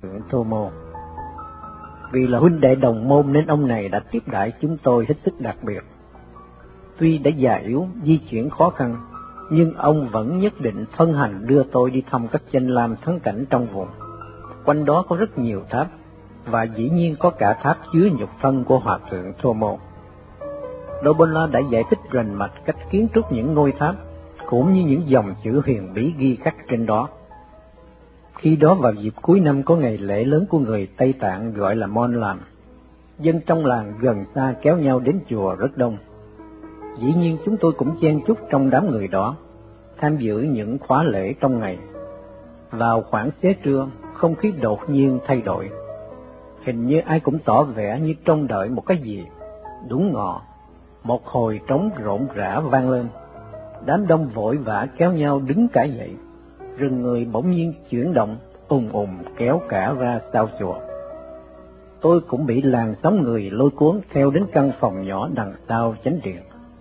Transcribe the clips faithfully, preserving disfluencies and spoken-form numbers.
thượng Thô Mô. Vì là huynh đệ đồng môn nên ông này đã tiếp đãi chúng tôi hết sức đặc biệt. Tuy đã già yếu, di chuyển khó khăn, nhưng ông vẫn nhất định thân hành đưa tôi đi thăm các danh lam thắng cảnh trong vùng. Quanh đó có rất nhiều tháp, và dĩ nhiên có cả tháp chứa nhục thân của Hòa thượng Thô Mô. Dobola đã giải thích rành mạch cách kiến trúc những ngôi tháp, cũng như những dòng chữ huyền bí ghi khắc trên đó. Khi đó vào dịp cuối năm có ngày lễ lớn của người Tây Tạng gọi là Mon Lam. Dân trong làng gần xa kéo nhau đến chùa rất đông. Dĩ nhiên chúng tôi cũng chen chúc trong đám người đó, tham dự những khóa lễ trong ngày. Vào khoảng xế trưa, không khí đột nhiên thay đổi. Hình như ai cũng tỏ vẻ như trông đợi một cái gì. Đúng ngọ, một hồi trống rộn rã vang lên. Đám đông vội vã kéo nhau đứng cả dậy. Rừng người bỗng nhiên chuyển động, ùn ùn kéo cả ra sau chùa. Tôi cũng bị làn sóng người lôi cuốn theo đến căn phòng nhỏ đằng sau chánh điện.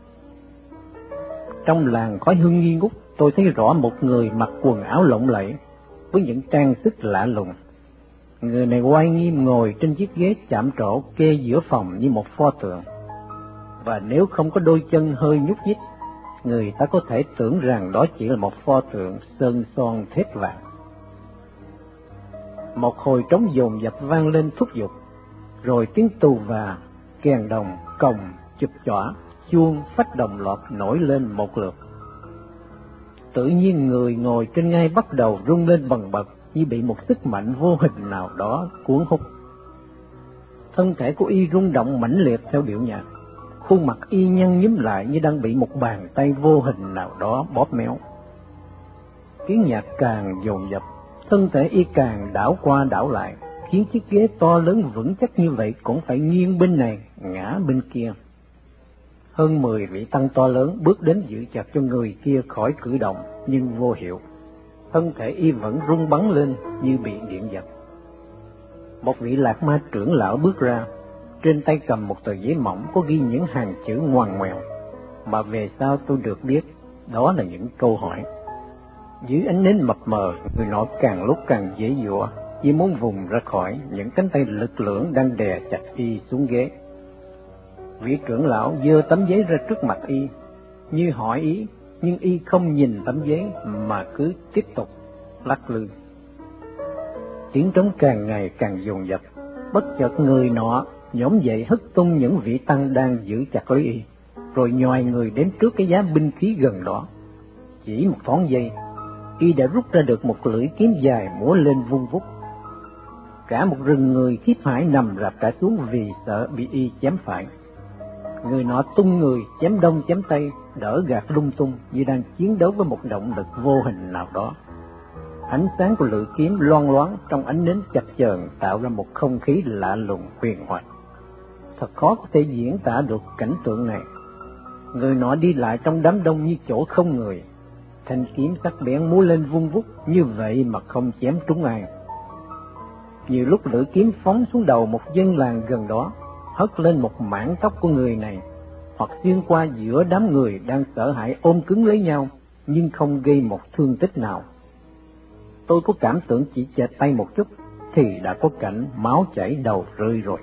Trong làng khói hương nghi ngút, tôi thấy rõ một người mặc quần áo lộng lẫy với những trang sức lạ lùng. Người này oai nghiêm ngồi trên chiếc ghế chạm trổ kê giữa phòng như một pho tượng. Và nếu không có đôi chân hơi nhúc nhích, người ta có thể tưởng rằng đó chỉ là một pho tượng sơn son thép vàng. Một hồi trống dồn dập vang lên thúc giục, rồi tiếng tù và, kèn đồng, còng, chụp chõa, chuông, phách đồng loạt nổi lên một lượt. Tự nhiên người ngồi trên ngai bắt đầu rung lên bần bật như bị một sức mạnh vô hình nào đó cuốn hút. Thân thể của y rung động mãnh liệt theo điệu nhạc, khuôn mặt y nhăn nhúm lại như đang bị một bàn tay vô hình nào đó bóp méo. Tiếng nhạc càng dồn dập, thân thể y càng đảo qua đảo lại, khiến chiếc ghế to lớn vững chắc như vậy cũng phải nghiêng bên này, ngã bên kia. Hơn mười vị tăng to lớn bước đến giữ chặt cho người kia khỏi cử động, nhưng vô hiệu. Thân thể y vẫn rung bắn lên như bị điện giật. Một vị lạc ma trưởng lão bước ra, trên tay cầm một tờ giấy mỏng có ghi những hàng chữ ngoằn ngoèo, mà về sau tôi được biết đó là những câu hỏi. Dưới ánh nến mập mờ, người nọ càng lúc càng dễ dụa, như muốn vùng ra khỏi những cánh tay lực lưỡng đang đè chặt y xuống ghế. Vị trưởng lão giơ tấm giấy ra trước mặt y, như hỏi ý, nhưng y không nhìn tấm giấy mà cứ tiếp tục lắc lư. Tiếng trống càng ngày càng dồn dập, bất chợt người nọ nhổm dậy hất tung những vị tăng đang giữ chặt lấy y, rồi nhoài người đến trước cái giá binh khí gần đó. Chỉ một thoáng giây, y đã rút ra được một lưỡi kiếm dài múa lên vung vút. Cả một rừng người khiếp hãi nằm rạp cả xuống vì sợ bị y chém phải. Người nọ tung người, chém đông chém tây, đỡ gạt lung tung như đang chiến đấu với một động lực vô hình nào đó. Ánh sáng của lưỡi kiếm loang loáng trong ánh nến chập chờn tạo ra một không khí lạ lùng huyền thoại. Thật khó có thể diễn tả được cảnh tượng này. Người nọ đi lại trong đám đông như chỗ không người, thanh kiếm sắc bén múa lên vung vút như vậy mà không chém trúng ai. Nhiều lúc lưỡi kiếm phóng xuống đầu một dân làng gần đó, hất lên một mảng tóc của người này, hoặc xuyên qua giữa đám người đang sợ hãi ôm cứng lấy nhau, nhưng không gây một thương tích nào. Tôi có cảm tưởng chỉ chệch tay một chút thì đã có cảnh máu chảy đầu rơi rồi.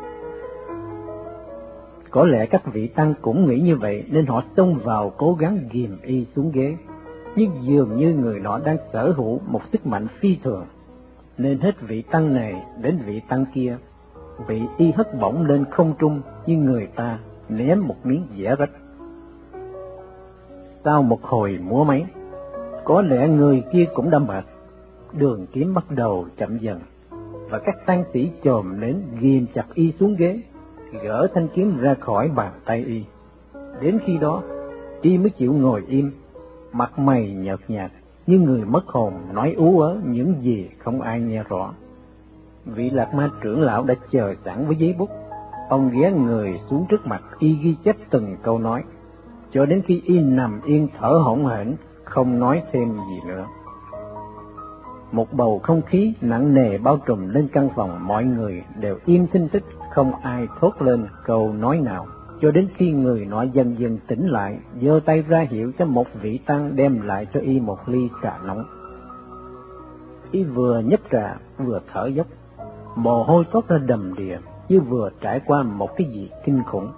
Có lẽ các vị tăng cũng nghĩ như vậy nên họ xông vào cố gắng ghìm y xuống ghế, nhưng dường như người nọ đang sở hữu một sức mạnh phi thường, nên hết vị tăng này đến vị tăng kia bị y hất bổng lên không trung như người ta ném một miếng dẻ rách. Sau một hồi múa máy, có lẽ người kia cũng đã mệt, đường kiếm bắt đầu chậm dần, và các tăng sĩ chồm đến ghìm chặt y xuống ghế, gỡ thanh kiếm ra khỏi bàn tay y. Đến khi đó, y mới chịu ngồi im, mặt mày nhợt nhạt, như người mất hồn nói ú ớ những gì không ai nghe rõ. Vị lạc ma trưởng lão đã chờ sẵn với giấy bút, ông ghé người xuống trước mặt y ghi chép từng câu nói, cho đến khi y nằm yên thở hổn hển, không nói thêm gì nữa. Một bầu không khí nặng nề bao trùm lên căn phòng, mọi người đều im thinh thích, không ai thốt lên câu nói nào, cho đến khi người nọ dần dần tỉnh lại, giơ tay ra hiệu cho một vị tăng đem lại cho y một ly trà nóng. Y vừa nhấp trà vừa thở dốc, mồ hôi toát ra đầm đìa như vừa trải qua một cái gì kinh khủng.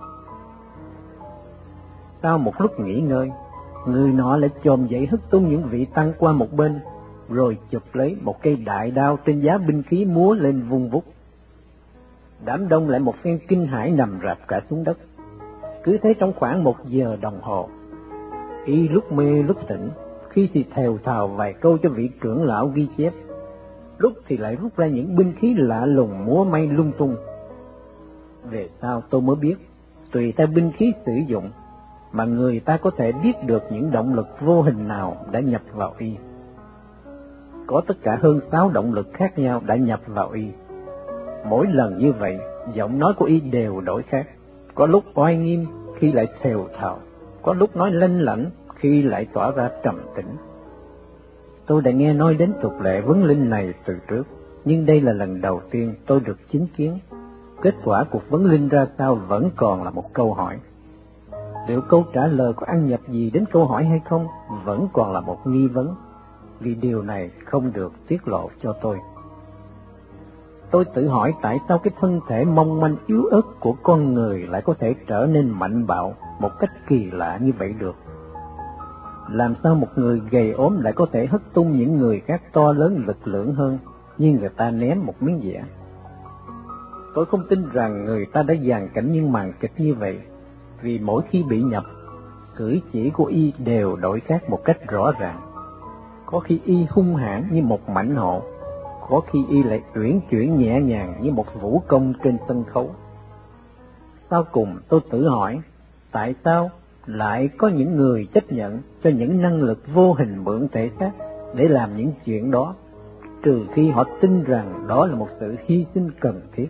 Sau một lúc nghỉ ngơi, người nọ lại chồm dậy hất tung những vị tăng qua một bên, rồi chụp lấy một cây đại đao trên giá binh khí múa lên vung vút. Đám đông lại một phen kinh hãi nằm rạp cả xuống đất. Cứ thế trong khoảng một giờ đồng hồ, Y lúc mê lúc tỉnh, khi thì thều thào vài câu cho vị trưởng lão ghi chép, lúc thì lại rút ra những binh khí lạ lùng múa may lung tung. Về sau tôi mới biết, tùy theo binh khí sử dụng mà người ta có thể biết được những động lực vô hình nào đã nhập vào Y. Có tất cả hơn sáu động lực khác nhau đã nhập vào Y. Mỗi lần như vậy, giọng nói của Y đều đổi khác, có lúc oai nghiêm khi lại thều thào, có lúc nói lanh lảnh khi lại tỏa ra trầm tĩnh. Tôi đã nghe nói đến tục lệ vấn linh này từ trước, nhưng đây là lần đầu tiên tôi được chứng kiến. Kết quả cuộc vấn linh ra sao vẫn còn là một câu hỏi. Liệu câu trả lời có ăn nhập gì đến câu hỏi hay không vẫn còn là một nghi vấn, vì điều này không được tiết lộ cho tôi. Tôi tự hỏi tại sao cái thân thể mong manh yếu ớt của con người lại có thể trở nên mạnh bạo một cách kỳ lạ như vậy được. Làm sao một người gầy ốm lại có thể hất tung những người khác to lớn lực lưỡng hơn như người ta ném một miếng dẻ? Tôi không tin rằng người ta đã dàn cảnh những màn kịch như vậy, vì mỗi khi bị nhập, cử chỉ của Y đều đổi khác một cách rõ ràng. Có khi Y hung hãn như một mãnh hổ, có khi Y lại uyển chuyển nhẹ nhàng như một vũ công trên sân khấu. Sau cùng tôi tự hỏi, tại sao lại có những người chấp nhận cho những năng lực vô hình mượn thể xác để làm những chuyện đó, trừ khi họ tin rằng đó là một sự hy sinh cần thiết.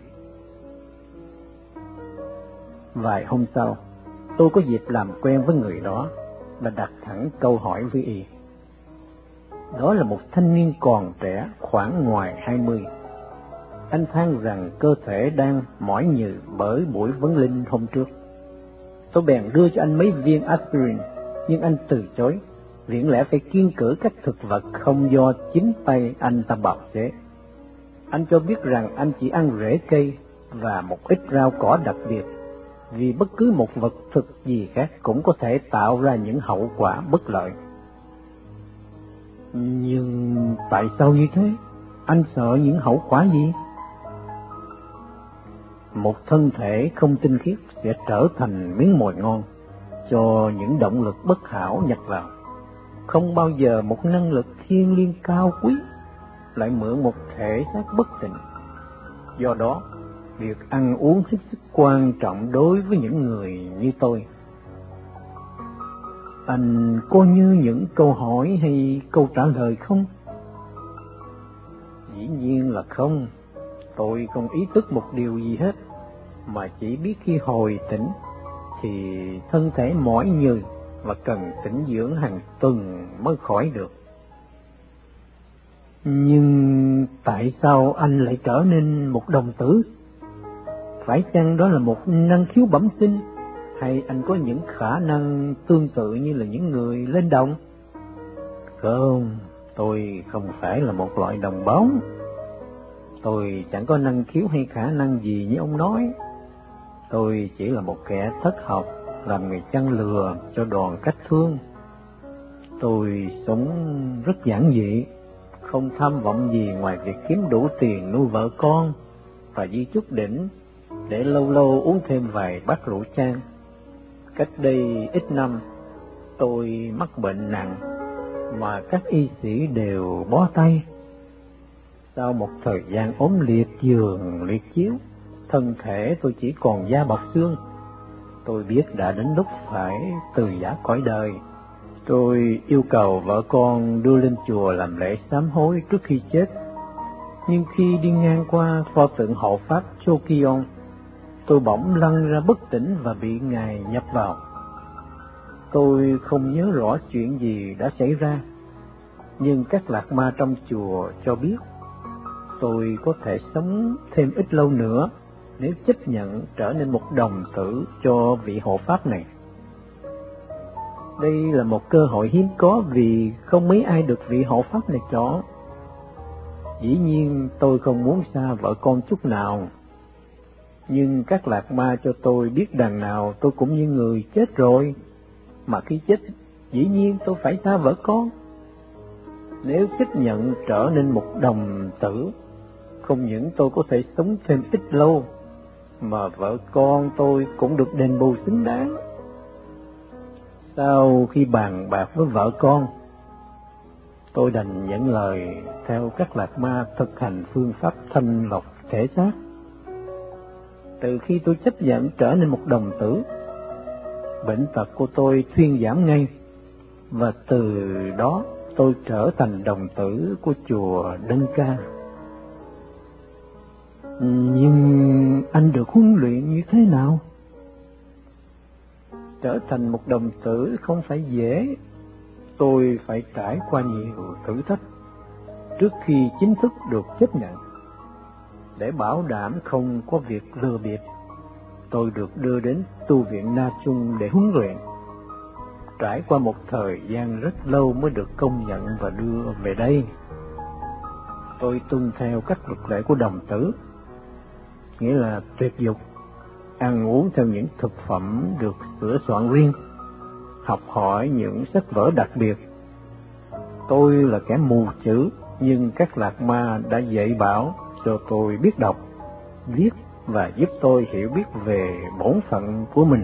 Vài hôm sau, tôi có dịp làm quen với người đó và đặt thẳng câu hỏi với Y. Đó là một thanh niên còn trẻ, khoảng ngoài hai mươi. Anh than rằng cơ thể đang mỏi nhừ bởi buổi vấn linh hôm trước. Tôi bèn đưa cho anh mấy viên aspirin, nhưng anh từ chối, viễn lẽ phải kiêng cữ các thực vật không do chính tay anh ta bào chế. Anh cho biết rằng anh chỉ ăn rễ cây và một ít rau cỏ đặc biệt, vì bất cứ một vật thực gì khác cũng có thể tạo ra những hậu quả bất lợi. Nhưng tại sao như thế? Anh sợ những hậu quả gì? Một thân thể không tinh khiết sẽ trở thành miếng mồi ngon cho những động lực bất hảo nhập vào. Không bao giờ một năng lực thiêng liêng cao quý lại mượn một thể xác bất tịnh. Do đó, việc ăn uống hết sức quan trọng đối với những người như tôi. Anh có như những câu hỏi hay câu trả lời không? Dĩ nhiên là không. Tôi không ý thức một điều gì hết, mà chỉ biết khi hồi tỉnh thì thân thể mỏi nhừ và cần tĩnh dưỡng hàng tuần mới khỏi được. Nhưng tại sao anh lại trở nên một đồng tử? Phải chăng đó là một năng khiếu bẩm sinh, hay anh có những khả năng tương tự như là những người lên đồng? Không, tôi không phải là một loại đồng bóng. Tôi chẳng có năng khiếu hay khả năng gì như ông nói. Tôi chỉ là một kẻ thất học, làm nghề chăn lừa cho đoàn cách thương. Tôi sống rất giản dị, không tham vọng gì ngoài việc kiếm đủ tiền nuôi vợ con và di chúc đỉnh để lâu lâu uống thêm vài bát rượu chan. Cách đây ít năm, tôi mắc bệnh nặng mà các y sĩ đều bó tay. Sau một thời gian ốm liệt giường liệt chiếu, thân thể tôi chỉ còn da bọc xương. Tôi biết đã đến lúc phải từ giã cõi đời. Tôi yêu cầu vợ con đưa lên chùa làm lễ sám hối trước khi chết. Nhưng khi đi ngang qua pho tượng hộ pháp Chokyon, tôi bỗng lăn ra bất tỉnh và bị Ngài nhập vào. Tôi không nhớ rõ chuyện gì đã xảy ra, nhưng các lạc ma trong chùa cho biết tôi có thể sống thêm ít lâu nữa nếu chấp nhận trở nên một đồng tử cho vị hộ pháp này. Đây là một cơ hội hiếm có vì không mấy ai được vị hộ pháp này chọn. Dĩ nhiên tôi không muốn xa vợ con chút nào, nhưng các lạc ma cho tôi biết đằng nào tôi cũng như người chết rồi, mà khi chết dĩ nhiên tôi phải xa vợ con. Nếu chấp nhận trở nên một đồng tử, không những tôi có thể sống thêm ít lâu, mà vợ con tôi cũng được đền bù xứng đáng. Sau khi bàn bạc với vợ con, tôi đành nhận lời theo các lạc ma thực hành phương pháp thanh lọc thể xác. Từ khi tôi chấp nhận trở nên một đồng tử, bệnh tật của tôi thuyên giảm ngay, và từ đó tôi trở thành đồng tử của chùa Đân Ca. Nhưng anh được huấn luyện như thế nào? Trở thành một đồng tử không phải dễ. Tôi phải trải qua nhiều thử thách trước khi chính thức được chấp nhận. Để bảo đảm không có việc lừa bịp, tôi được đưa đến tu viện Na Chung để huấn luyện. Trải qua một thời gian rất lâu mới được công nhận và đưa về đây. Tôi tuân theo các luật lệ của đồng tử, nghĩa là tuyệt dục, ăn uống theo những thực phẩm được sửa soạn riêng, học hỏi những sách vở đặc biệt. Tôi là kẻ mù chữ, nhưng các lạc ma đã dạy bảo cho tôi biết đọc, viết và giúp tôi hiểu biết về bổn phận của mình.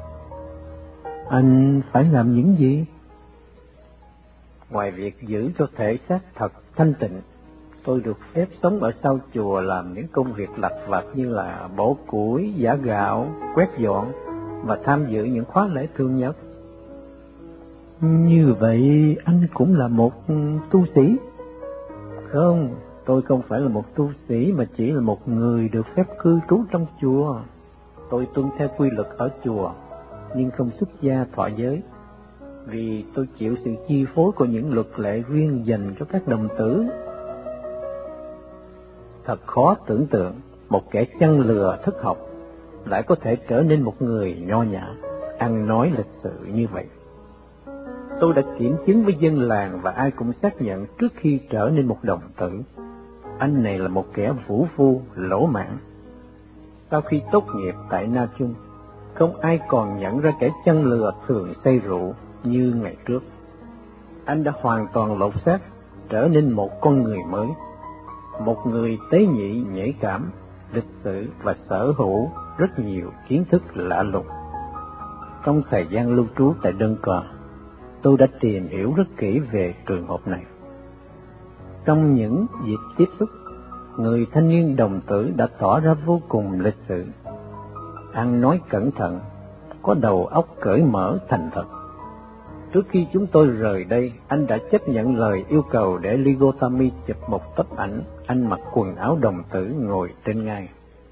Anh phải làm những gì? Ngoài việc giữ cho thể xác thật thanh tịnh, tôi được phép sống ở sau chùa làm những công việc lặt vặt như là bổ củi, giã gạo, quét dọn và tham dự những khóa lễ thường nhật. Như vậy anh cũng là một tu sĩ? Không, tôi không phải là một tu sĩ mà chỉ là một người được phép cư trú trong chùa. Tôi tuân theo quy luật ở chùa, nhưng không xuất gia thọ giới, vì tôi chịu sự chi phối của những luật lệ riêng dành cho các đồng tử. Thật khó tưởng tượng một kẻ chăn lừa thất học lại có thể trở nên một người nho nhã, ăn nói lịch sự như vậy. Tôi đã kiểm chứng với dân làng và ai cũng xác nhận trước khi trở nên một đồng tử, anh này là một kẻ vũ phu, lỗ mãng. Sau khi tốt nghiệp tại Na Chung, không ai còn nhận ra kẻ chăn lừa thường say rượu như ngày trước. Anh đã hoàn toàn lột xác, trở nên một con người mới, một người tế nhị, nhạy cảm, lịch sự và sở hữu rất nhiều kiến thức lạ lùng. Trong thời gian lưu trú tại Đơn Cờ, tôi đã tìm hiểu rất kỹ về trường hợp này. Trong những dịp tiếp xúc, người thanh niên đồng tử đã tỏ ra vô cùng lịch sự, ăn nói cẩn thận, có đầu óc cởi mở thành thật. Trước khi chúng tôi rời đây, anh đã chấp nhận lời yêu cầu để Ligotami chụp một tấm ảnh anh mặc quần áo đồng tử ngồi trên ngai.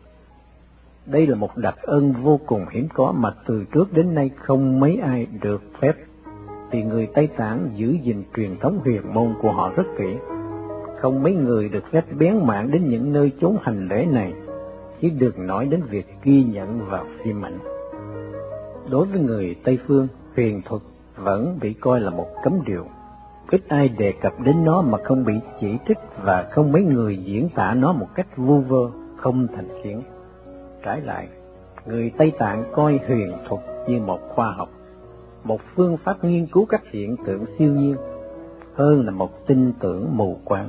Đây là một đặc ân vô cùng hiếm có mà từ trước đến nay không mấy ai được phép, vì người Tây Tạng giữ gìn truyền thống huyền môn của họ rất kỹ. Không mấy người được phép bén mảng đến những nơi chốn hành lễ này, chứ đừng nói đến việc ghi nhận vào phim ảnh. Đối với người Tây phương, huyền thuật vẫn bị coi là một cấm điều. Ít ai đề cập đến nó mà không bị chỉ trích, và không mấy người diễn tả nó một cách vu vơ, không thành kiến. Trái lại, người Tây Tạng coi huyền thuật như một khoa học, một phương pháp nghiên cứu các hiện tượng siêu nhiên, hơn là một tin tưởng mù quáng.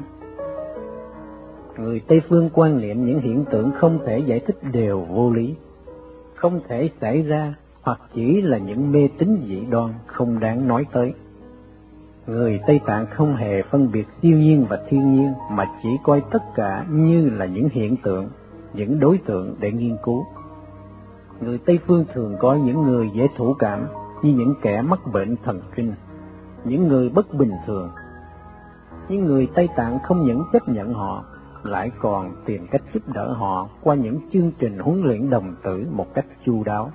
Người Tây phương quan niệm những hiện tượng không thể giải thích đều vô lý, không thể xảy ra, hoặc chỉ là những mê tín dị đoan không đáng nói tới. Người Tây Tạng không hề phân biệt siêu nhiên và thiên nhiên, mà chỉ coi tất cả như là những hiện tượng, những đối tượng để nghiên cứu. Người Tây phương thường coi những người dễ thụ cảm như những kẻ mắc bệnh thần kinh, những người bất bình thường. Nhưng người Tây Tạng không những chấp nhận họ, lại còn tìm cách giúp đỡ họ qua những chương trình huấn luyện đồng tử một cách chu đáo.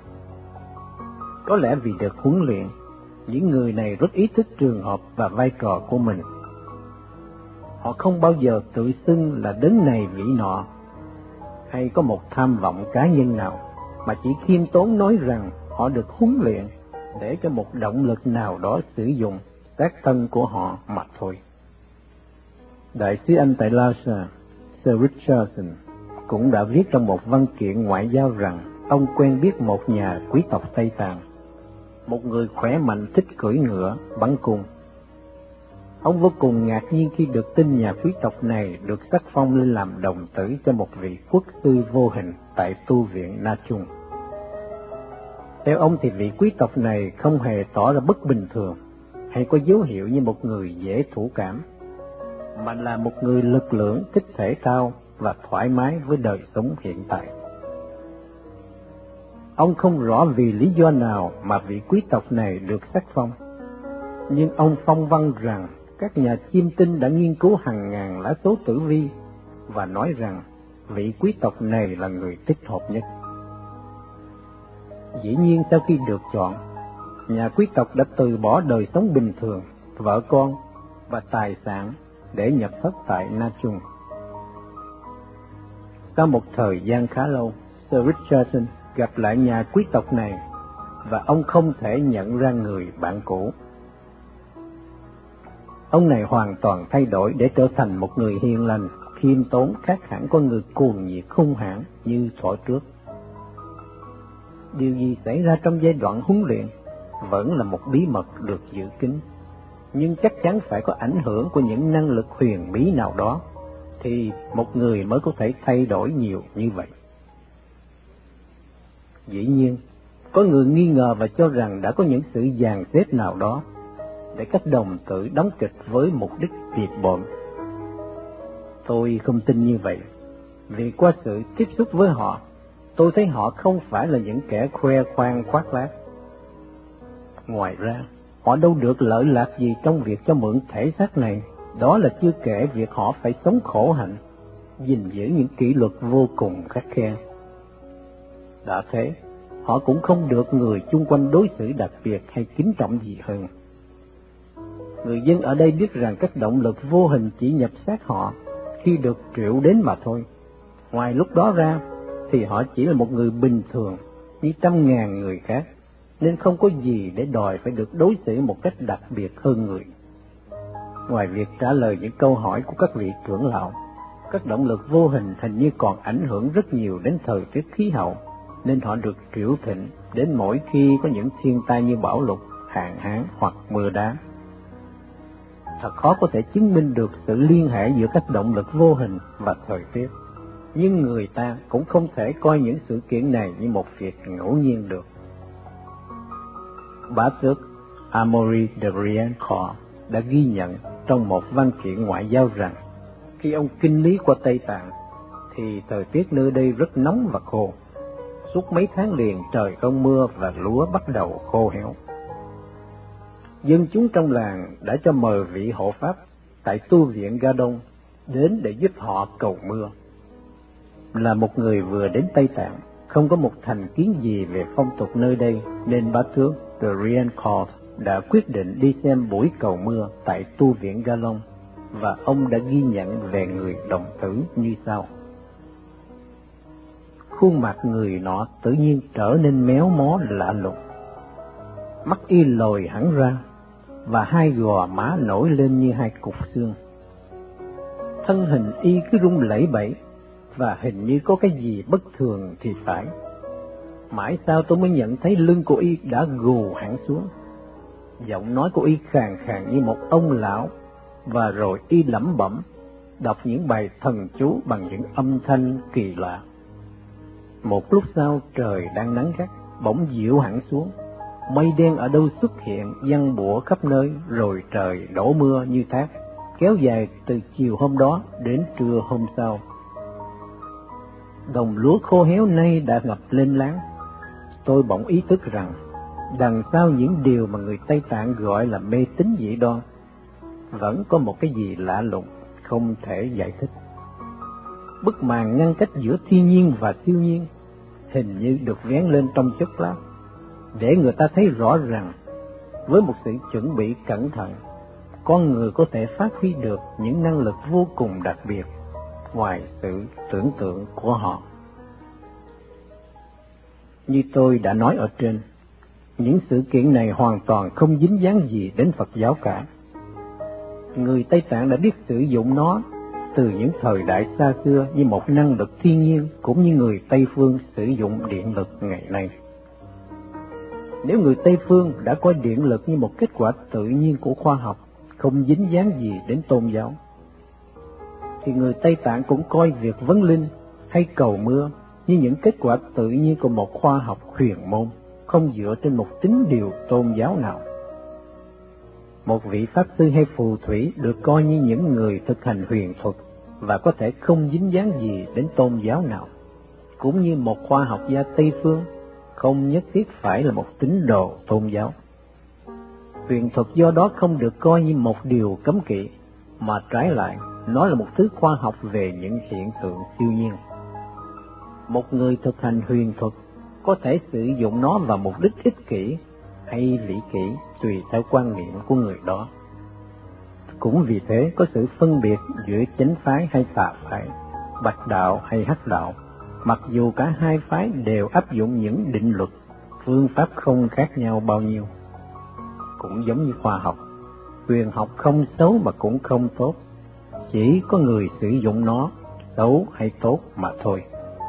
Có lẽ vì được huấn luyện, những người này rất ý thức trường hợp và vai trò của mình. Họ không bao giờ tự xưng là đấng này vị nọ, hay có một tham vọng cá nhân nào, mà chỉ khiêm tốn nói rằng họ được huấn luyện để cho một động lực nào đó sử dụng xác thân của họ mà thôi. Đại sứ Anh tại Lhasa, Sir Richardson, cũng đã viết trong một văn kiện ngoại giao rằng ông quen biết một nhà quý tộc Tây Tạng, một người khỏe mạnh thích cưỡi ngựa, bắn cung. Ông vô cùng ngạc nhiên khi được tin nhà quý tộc này được sắc phong lên làm đồng tử cho một vị quốc sư vô hình tại tu viện Na Chung. Theo ông thì vị quý tộc này không hề tỏ ra bất bình thường hay có dấu hiệu như một người dễ thủ cảm, mà là một người lực lưỡng, thích thể thao và thoải mái với đời sống hiện tại. Ông không rõ vì lý do nào mà vị quý tộc này được sắc phong, nhưng ông phong văn rằng các nhà chiêm tinh đã nghiên cứu hàng ngàn lá số tử vi và nói rằng vị quý tộc này là người thích hợp nhất. Dĩ nhiên sau khi được chọn, nhà quý tộc đã từ bỏ đời sống bình thường, vợ con và tài sản để nhập thất tại Na Chung. Sau một thời gian khá lâu, Sir Richardson gặp lại nhà quý tộc này và ông không thể nhận ra người bạn cũ. Ông này hoàn toàn thay đổi để trở thành một người hiền lành, khiêm tốn, khác hẳn con người cuồng nhiệt hung hãn như thuở trước. Điều gì xảy ra trong giai đoạn huấn luyện vẫn là một bí mật được giữ kín, nhưng chắc chắn phải có ảnh hưởng của những năng lực huyền bí nào đó thì một người mới có thể thay đổi nhiều như vậy. Dĩ nhiên, có người nghi ngờ và cho rằng đã có những sự dàn xếp nào đó để các đồng tử đóng kịch với mục đích biệt bợm. Tôi không tin như vậy, vì qua sự tiếp xúc với họ, tôi thấy họ không phải là những kẻ khoe khoang khoác lác. Ngoài ra, họ đâu được lợi lạc gì trong việc cho mượn thể xác này, đó là chưa kể việc họ phải sống khổ hạnh, gìn giữ những kỷ luật vô cùng khắt khe. Đã thế, họ cũng không được người chung quanh đối xử đặc biệt hay kính trọng gì hơn. Người dân ở đây biết rằng các động lực vô hình chỉ nhập xác họ khi được triệu đến mà thôi. Ngoài lúc đó ra, thì họ chỉ là một người bình thường như trăm ngàn người khác, nên không có gì để đòi phải được đối xử một cách đặc biệt hơn người. Ngoài việc trả lời những câu hỏi của các vị trưởng lão, các động lực vô hình hình như còn ảnh hưởng rất nhiều đến thời tiết khí hậu, nên họ được triệu thịnh đến mỗi khi có những thiên tai như bão lụt, hạn hán hoặc mưa đá. Thật khó có thể chứng minh được sự liên hệ giữa các động lực vô hình và thời tiết, nhưng người ta cũng không thể coi những sự kiện này như một việc ngẫu nhiên được. Bá tước Amaury de Riencourt đã ghi nhận trong một văn kiện ngoại giao rằng khi ông kinh lý qua Tây Tạng thì thời tiết nơi đây rất nóng và khô. Suốt mấy tháng liền trời không mưa và lúa bắt đầu khô héo. Dân chúng trong làng đã cho mời vị hộ pháp tại tu viện Ga Đông đến để giúp họ cầu mưa. Là một người vừa đến Tây Tạng, không có một thành kiến gì về phong tục nơi đây, nên bá tước de Riencourt đã quyết định đi xem buổi cầu mưa tại tu viện Ga Long, và ông đã ghi nhận về người đồng tử như sau. Khuôn mặt người nọ tự nhiên trở nên méo mó lạ lùng, mắt y lồi hẳn ra và hai gò má nổi lên như hai cục xương. Thân hình y cứ rung lẩy bẩy và hình như có cái gì bất thường thì phải. Mãi sau tôi mới nhận thấy lưng của y đã gù hẳn xuống. Giọng nói của y khàn khàn như một ông lão, và rồi y lẩm bẩm đọc những bài thần chú bằng những âm thanh kỳ lạ. Một lúc sau, trời đang nắng gắt bỗng dịu hẳn xuống, mây đen ở đâu xuất hiện giăng bủa khắp nơi, rồi trời đổ mưa như thác, kéo dài từ chiều hôm đó đến trưa hôm sau. Đồng lúa khô héo nay đã ngập lên láng. Tôi bỗng ý thức rằng đằng sau những điều mà người Tây Tạng gọi là mê tín dị đoan vẫn có một cái gì lạ lùng không thể giải thích. Bức màn ngăn cách giữa thiên nhiên và siêu nhiên hình như được vén lên trong chốc lát, để người ta thấy rõ rằng với một sự chuẩn bị cẩn thận, con người có thể phát huy được những năng lực vô cùng đặc biệt ngoài sự tưởng tượng của họ. Như tôi đã nói ở trên, những sự kiện này hoàn toàn không dính dáng gì đến Phật giáo cả. Người Tây Tạng đã biết sử dụng nó từ những thời đại xa xưa như một năng lực thiên nhiên, cũng như người Tây Phương sử dụng điện lực ngày nay. Nếu người Tây Phương đã coi điện lực như một kết quả tự nhiên của khoa học, không dính dáng gì đến tôn giáo, thì người Tây Tạng cũng coi việc vấn linh hay cầu mưa như những kết quả tự nhiên của một khoa học huyền môn, không dựa trên một tín điều tôn giáo nào. Một vị pháp sư hay phù thủy được coi như những người thực hành huyền thuật và có thể không dính dáng gì đến tôn giáo nào, cũng như một khoa học gia Tây Phương không nhất thiết phải là một tín đồ tôn giáo. Huyền thuật do đó không được coi như một điều cấm kỵ, mà trái lại, nó là một thứ khoa học về những hiện tượng siêu nhiên. Một người thực hành huyền thuật có thể sử dụng nó vào mục đích ích kỷ hay lý kỷ tùy theo quan niệm của người đó. Cũng vì thế có sự phân biệt giữa chánh phái hay tà phái, bạch đạo hay hắc đạo, mặc dù cả hai phái đều áp dụng những định luật, phương pháp không khác nhau bao nhiêu. Cũng giống như khoa học, huyền học không xấu mà cũng không tốt, chỉ có người sử dụng nó xấu hay tốt mà thôi.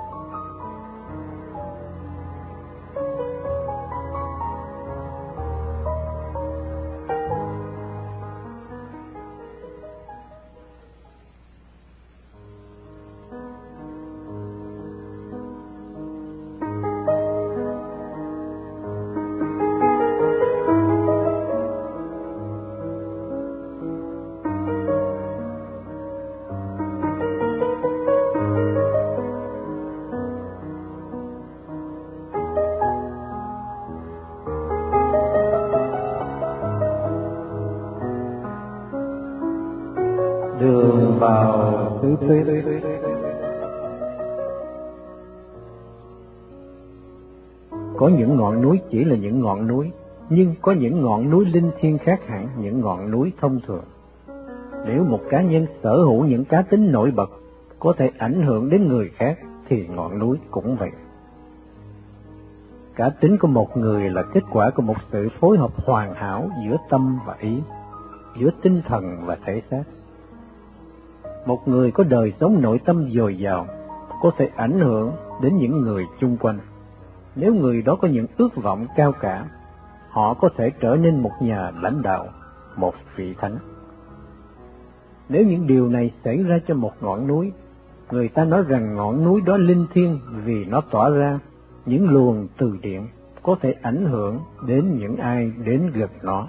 Đường vào tứ tuyết. Có những ngọn núi chỉ là những ngọn núi, nhưng có những ngọn núi linh thiêng khác hẳn những ngọn núi thông thường. Nếu một cá nhân sở hữu những cá tính nổi bật, có thể ảnh hưởng đến người khác, thì ngọn núi cũng vậy. Cá tính của một người là kết quả của một sự phối hợp hoàn hảo giữa tâm và ý, giữa tinh thần và thể xác. Một người có đời sống nội tâm dồi dào có thể ảnh hưởng đến những người chung quanh. Nếu người đó có những ước vọng cao cả, họ có thể trở nên một nhà lãnh đạo, một vị thánh. Nếu những điều này xảy ra cho một ngọn núi, người ta nói rằng ngọn núi đó linh thiêng vì nó tỏa ra những luồng từ điện có thể ảnh hưởng đến những ai đến gần nó.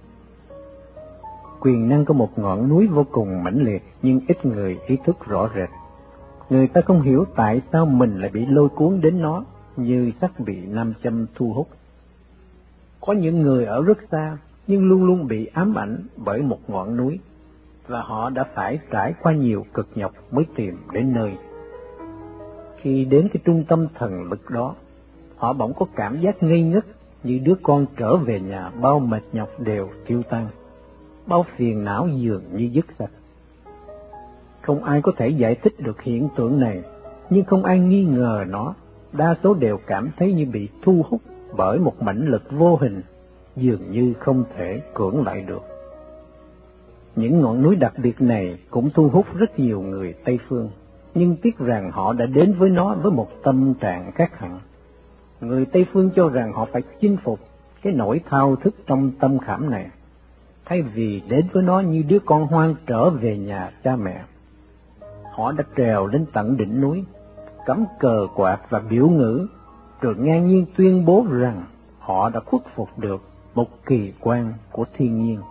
Quyền năng của một ngọn núi vô cùng mãnh liệt, nhưng ít người ý thức rõ rệt. Người ta không hiểu tại sao mình lại bị lôi cuốn đến nó như sắt bị nam châm thu hút. Có những người ở rất xa nhưng luôn luôn bị ám ảnh bởi một ngọn núi, và họ đã phải trải qua nhiều cực nhọc mới tìm đến nơi. Khi đến cái trung tâm thần lực đó, họ bỗng có cảm giác ngây ngất như đứa con trở về nhà, bao mệt nhọc đều tiêu tan, bao phiền não dường như dứt sạch. Không ai có thể giải thích được hiện tượng này, nhưng không ai nghi ngờ nó. Đa số đều cảm thấy như bị thu hút bởi một mãnh lực vô hình, dường như không thể cưỡng lại được. Những ngọn núi đặc biệt này cũng thu hút rất nhiều người Tây Phương, nhưng tiếc rằng họ đã đến với nó với một tâm trạng khác hẳn. Người Tây Phương cho rằng họ phải chinh phục cái nỗi thao thức trong tâm khảm này, thay vì đến với nó như đứa con hoang trở về nhà cha mẹ. Họ đã trèo lên tận đỉnh núi, cắm cờ quạt và biểu ngữ, rồi ngang nhiên tuyên bố rằng họ đã khuất phục được một kỳ quan của thiên nhiên.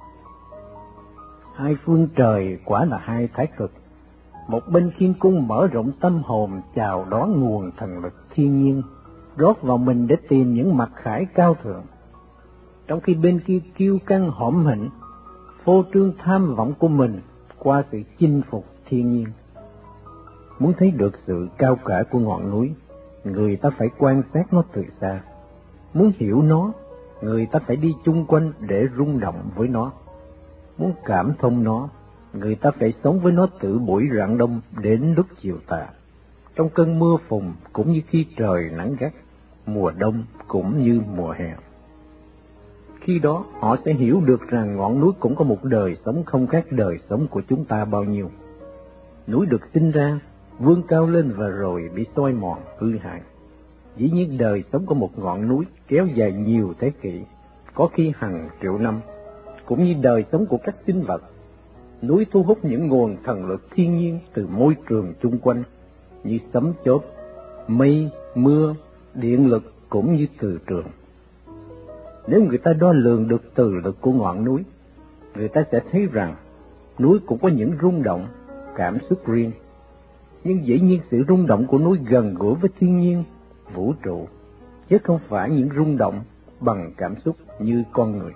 Hai phương trời quả là hai thái cực. Một bên thiên cung mở rộng tâm hồn chào đón nguồn thần lực thiên nhiên, rót vào mình để tìm những mặc khải cao thượng, trong khi bên kia kiêu căng hõm hỉnh, phô trương tham vọng của mình qua sự chinh phục thiên nhiên. Muốn thấy được sự cao cả của ngọn núi, người ta phải quan sát nó từ xa. Muốn hiểu nó, người ta phải đi chung quanh để rung động với nó. Muốn cảm thông nó, người ta phải sống với nó từ buổi rạng đông đến lúc chiều tà, trong cơn mưa phùn cũng như khi trời nắng gắt, mùa đông cũng như mùa hè. khi đó họ sẽ hiểu được rằng ngọn núi cũng có một đời sống không khác đời sống của chúng ta bao nhiêu. Núi được sinh ra, vươn cao lên và rồi bị xói mòn, hư hại. Dĩ nhiên đời sống của một ngọn núi kéo dài nhiều thế kỷ, có khi hàng triệu năm, cũng như đời sống của các sinh vật. Núi thu hút những nguồn thần lực thiên nhiên từ môi trường chung quanh, như sấm chớp, mây, mưa, điện lực cũng như từ trường. Nếu người ta đo lường được từ lực của ngọn núi, người ta sẽ thấy rằng núi cũng có những rung động, cảm xúc riêng. Nhưng dĩ nhiên sự rung động của núi gần gũi với thiên nhiên, vũ trụ, chứ không phải những rung động bằng cảm xúc như con người.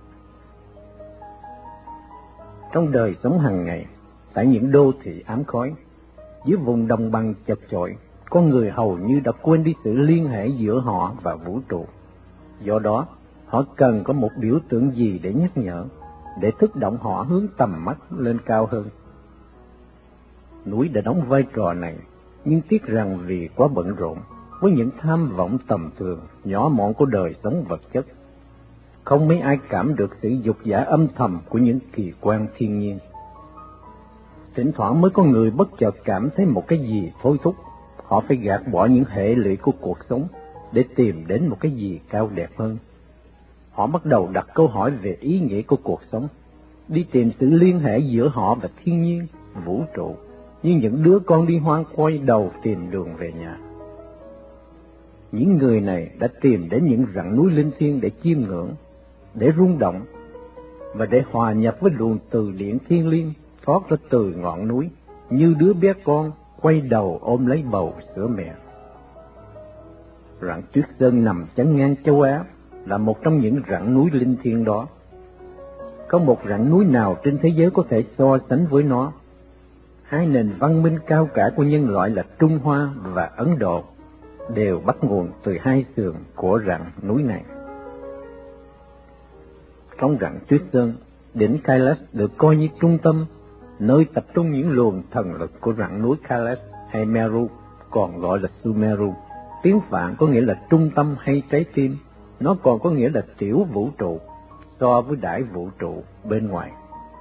Trong đời sống hàng ngày, tại những đô thị ám khói, dưới vùng đồng bằng chật chội, con người hầu như đã quên đi sự liên hệ giữa họ và vũ trụ. Do đó, họ cần có một biểu tượng gì để nhắc nhở, để thúc động họ hướng tầm mắt lên cao hơn. Núi đã đóng vai trò này, nhưng tiếc rằng vì quá bận rộn với những tham vọng tầm thường, nhỏ mọn của đời sống vật chất, không mấy ai cảm được sự dục dã âm thầm của những kỳ quan thiên nhiên. Thỉnh thoảng mới có người bất chợt cảm thấy một cái gì thôi thúc, họ phải gạt bỏ những hệ lụy của cuộc sống để tìm đến một cái gì cao đẹp hơn. Họ bắt đầu đặt câu hỏi về ý nghĩa của cuộc sống, đi tìm sự liên hệ giữa họ và thiên nhiên, vũ trụ, như những đứa con đi hoang quay đầu tìm đường về nhà. Những người này đã tìm đến những rặng núi linh thiêng để chiêm ngưỡng, để rung động và để hòa nhập với luồng từ điển thiêng liêng thoát ra từ ngọn núi, như đứa bé con quay đầu ôm lấy bầu sữa mẹ. Rặng Tuyết Sơn nằm chắn ngang châu Á là một trong những rặng núi linh thiêng đó. Có một rặng núi nào trên thế giới có thể so sánh với nó. Hai nền văn minh cao cả của nhân loại là Trung Hoa và Ấn Độ đều bắt nguồn từ hai sườn của rặng núi này. Trong rặng Tuyết Sơn, đỉnh Kailash được coi như trung tâm, nơi tập trung những luồng thần lực của rặng núi Kailash hay Meru, còn gọi là Sumeru. Tiếng Phạn có nghĩa là trung tâm hay trái tim, nó còn có nghĩa là tiểu vũ trụ so với đại vũ trụ bên ngoài.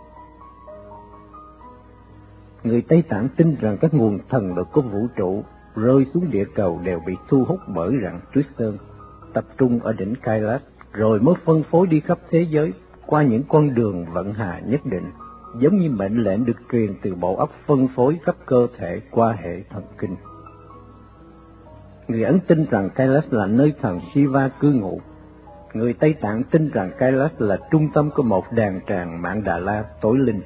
Người Tây Tạng tin rằng các nguồn thần lực của vũ trụ rơi xuống địa cầu đều bị thu hút bởi rặng Tuyết Sơn, tập trung ở đỉnh Kailash, rồi mới phân phối đi khắp thế giới qua những con đường vận hà nhất định, giống như mệnh lệnh được truyền từ bộ óc phân phối khắp cơ thể qua hệ thần kinh. Người Ấn tin rằng Kailash là nơi thần Shiva cư ngụ. Người Tây Tạng tin rằng Kailash là trung tâm của một đàn tràng Mạn Đà La tối linh.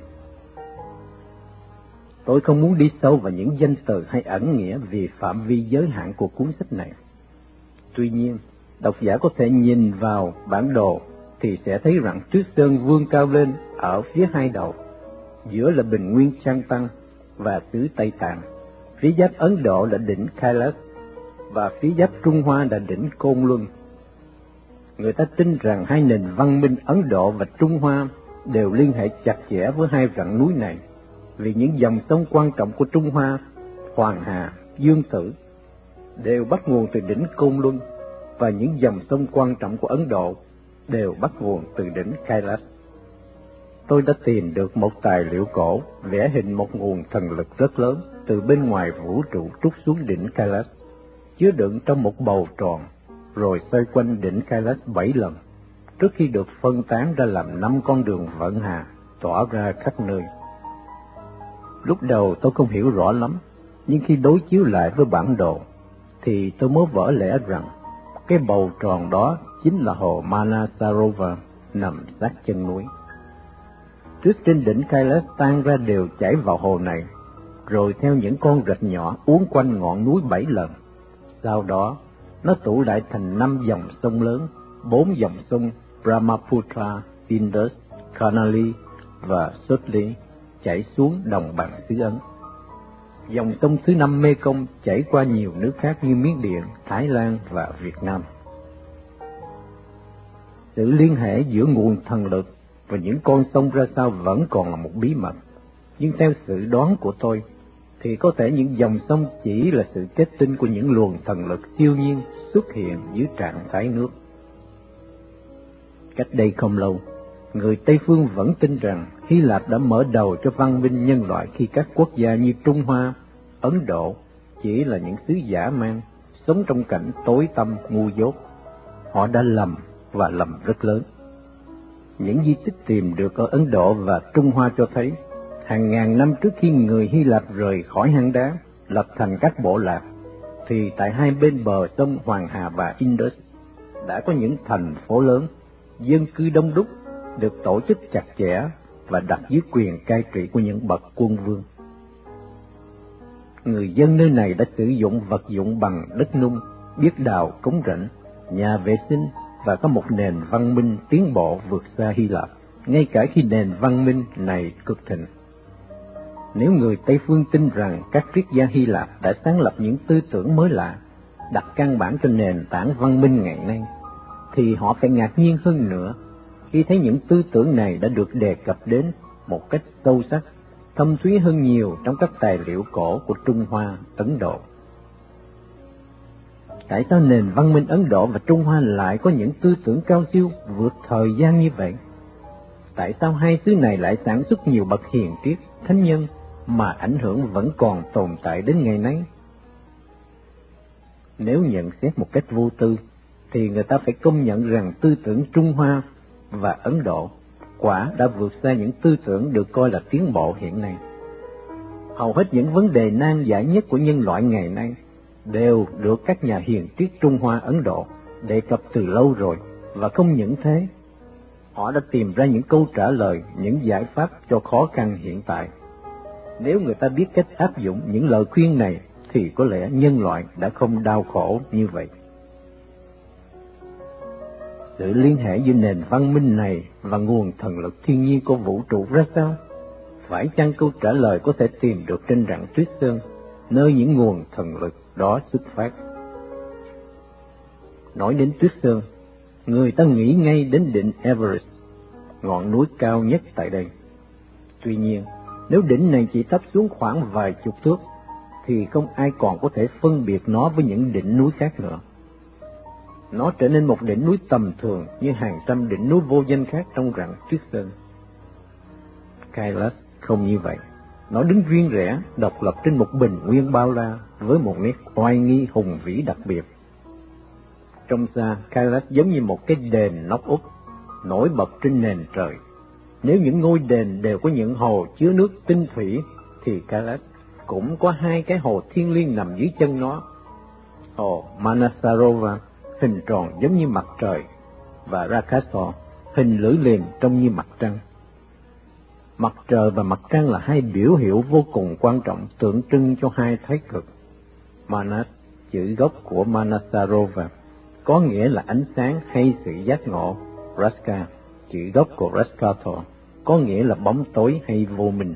Tôi không muốn đi sâu vào những danh từ hay ẩn nghĩa vì phạm vi giới hạn của cuốn sách này. Tuy nhiên, độc giả có thể nhìn vào bản đồ thì sẽ thấy rằng Tuyết Sơn vươn cao lên ở phía hai đầu, giữa là bình nguyên Trang Tăng và xứ Tây Tạng, phía giáp Ấn Độ là đỉnh Kailash và phía giáp Trung Hoa là đỉnh Côn Luân. Người ta tin rằng hai nền văn minh Ấn Độ và Trung Hoa đều liên hệ chặt chẽ với hai rặng núi này, vì những dòng sông quan trọng của Trung Hoa, Hoàng Hà, Dương Tử, đều bắt nguồn từ đỉnh Côn Luân, và những dòng sông quan trọng của Ấn Độ đều bắt nguồn từ đỉnh Kailash. Tôi đã tìm được một tài liệu cổ vẽ hình một nguồn thần lực rất lớn từ bên ngoài vũ trụ trút xuống đỉnh Kailash, chứa đựng trong một bầu tròn, rồi xoay quanh đỉnh Kailash bảy lần, trước khi được phân tán ra làm năm con đường vận hà tỏa ra khắp nơi. Lúc đầu tôi không hiểu rõ lắm, nhưng khi đối chiếu lại với bản đồ, thì tôi mới vỡ lẽ rằng cái bầu tròn đó chính là hồ Manasarovar nằm sát chân núi. Trước trên đỉnh Kailash tan ra đều chảy vào hồ này, rồi theo những con rạch nhỏ uốn quanh ngọn núi bảy lần. Sau đó, nó tụ lại thành năm dòng sông lớn, bốn dòng sông Brahmaputra, Indus, Karnali và Sotli chảy xuống đồng bằng xứ Ấn. Dòng sông thứ năm Mekong chảy qua nhiều nước khác như Miến Điện, Thái Lan và Việt Nam. Sự liên hệ giữa nguồn thần lực và những con sông ra sao vẫn còn là một bí mật, nhưng theo sự đoán của tôi, thì có thể những dòng sông chỉ là sự kết tinh của những luồng thần lực siêu nhiên xuất hiện dưới trạng thái nước. Cách đây không lâu, người Tây phương vẫn tin rằng Hy Lạp đã mở đầu cho văn minh nhân loại khi các quốc gia như Trung Hoa, Ấn Độ chỉ là những sứ giả mang, sống trong cảnh tối tăm ngu dốt. Họ đã lầm và lầm rất lớn. Những di tích tìm được ở Ấn Độ và Trung Hoa cho thấy, hàng ngàn năm trước khi người Hy Lạp rời khỏi hang đá, lập thành các bộ lạc, thì tại hai bên bờ sông Hoàng Hà và Indus đã có những thành phố lớn, dân cư đông đúc, được tổ chức chặt chẽ và đặt dưới quyền cai trị của những bậc quân vương. Người dân nơi này đã sử dụng vật dụng bằng đất nung, biết đào cống rãnh, nhà vệ sinh và có một nền văn minh tiến bộ vượt xa Hy Lạp, ngay cả khi nền văn minh này cực thịnh. Nếu người Tây phương tin rằng các triết gia Hy Lạp đã sáng lập những tư tưởng mới lạ, đặt căn bản cho nền tảng văn minh ngày nay, thì họ phải ngạc nhiên hơn nữa khi thấy những tư tưởng này đã được đề cập đến một cách sâu sắc, thâm thúy hơn nhiều trong các tài liệu cổ của Trung Hoa, Ấn Độ. Tại sao nền văn minh Ấn Độ và Trung Hoa lại có những tư tưởng cao siêu vượt thời gian như vậy? Tại sao hai xứ này lại sản xuất nhiều bậc hiền triết, thánh nhân mà ảnh hưởng vẫn còn tồn tại đến ngày nay? Nếu nhận xét một cách vô tư, thì người ta phải công nhận rằng tư tưởng Trung Hoa và Ấn Độ quả đã vượt xa những tư tưởng được coi là tiến bộ hiện nay. Hầu hết những vấn đề nan giải nhất của nhân loại ngày nay đều được các nhà hiền triết Trung Hoa, Ấn Độ đề cập từ lâu rồi, và không những thế, họ đã tìm ra những câu trả lời, những giải pháp cho khó khăn hiện tại. Nếu người ta biết cách áp dụng những lời khuyên này, thì có lẽ nhân loại đã không đau khổ như vậy. Sự liên hệ giữa nền văn minh này và nguồn thần lực thiên nhiên của vũ trụ ra sao? Phải chăng câu trả lời có thể tìm được trên rặng Tuyết Sơn, nơi những nguồn thần lực đó xuất phát? Nói đến Tuyết Sơn, người ta nghĩ ngay đến đỉnh Everest, ngọn núi cao nhất tại đây. Tuy nhiên, nếu đỉnh này chỉ thấp xuống khoảng vài chục thước, thì không ai còn có thể phân biệt nó với những đỉnh núi khác nữa. Nó trở nên một đỉnh núi tầm thường như hàng trăm đỉnh núi vô danh khác trong rặng Tuyết Sơn. Kailash không như vậy. Nó đứng riêng rẽ, độc lập trên một bình nguyên bao la với một nét oai nghi hùng vĩ đặc biệt. Trong xa, Kailash giống như một cái đền nóc úp nổi bật trên nền trời. Nếu những ngôi đền đều có những hồ chứa nước tinh thủy, thì Kailash cũng có hai cái hồ thiêng liêng nằm dưới chân nó. Hồ Manasarova hình tròn giống như mặt trời, và Rakasa hình lưỡi liềm trông như mặt trăng. Mặt trời và mặt trăng là hai biểu hiệu vô cùng quan trọng tượng trưng cho hai thái cực. Manas, chữ gốc của Manasarova, có nghĩa là ánh sáng hay sự giác ngộ. Raska, chữ gốc của Raskato, có nghĩa là bóng tối hay vô minh.